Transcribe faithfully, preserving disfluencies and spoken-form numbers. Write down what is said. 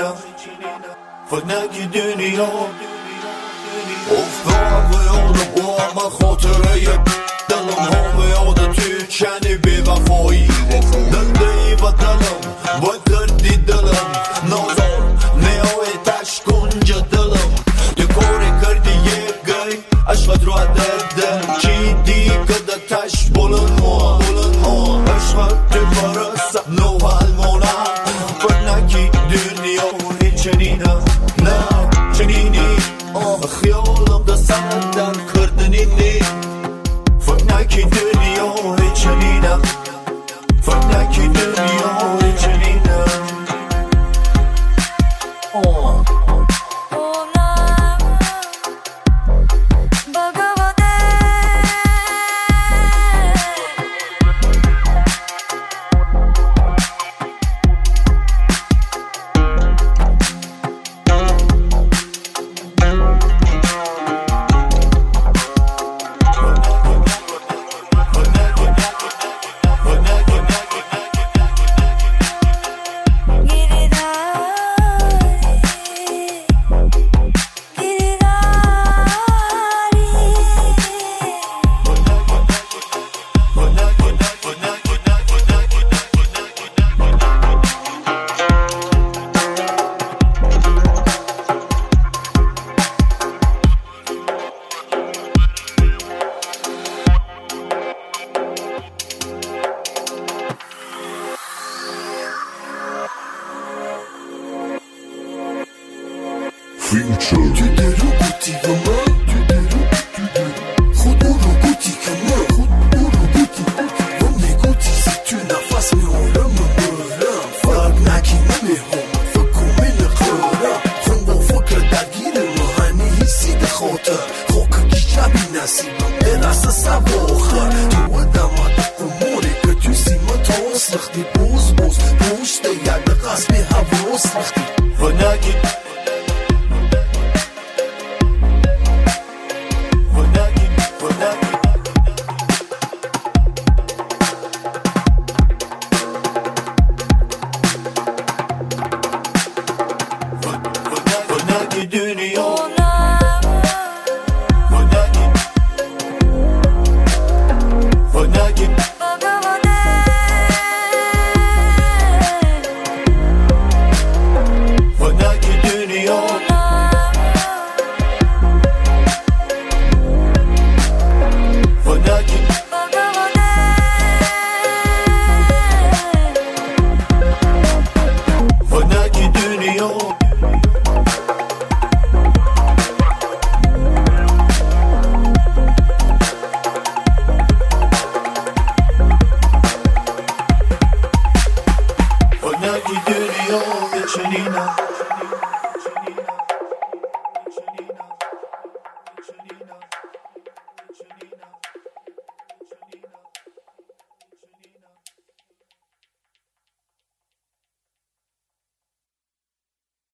فکر نگی دنیا افتاد به یاد با همه خاطره دلم ها به یاد توی چنی بی وفایی دلدهی و دلم و دردی دلم نازار نیای تش کنج دلم تو کاری کردی یک گی عشقت رو دردم چی دی کده تش بلند ما بلند ما عشقت تو برسم نو حلمانم فکر نگی دنیا چنینم نه چنینی خیالم دستم در کردنی نی فکر نگی دنیا چنینم فکر نگی دنیا چنینم Future. Tu derou bouti kama, tu derou, tu derou. Khud uru bouti kama, khud uru bouti. On écoute si tu n'as pas mais on le meurt. Fak naki nami hum, fakou min khura. Khungo fakr dagir mahani hissi de khotar. Khok ki shabi nasibam, ela sa sabokha. Tu wadama umuri que tu si matos lakhti boz boz. Bosh te yad qasmi havos lakhti. Vanaki dünya Vanaki Vanaki Vanaki dünya Vanaki Vanaki dünya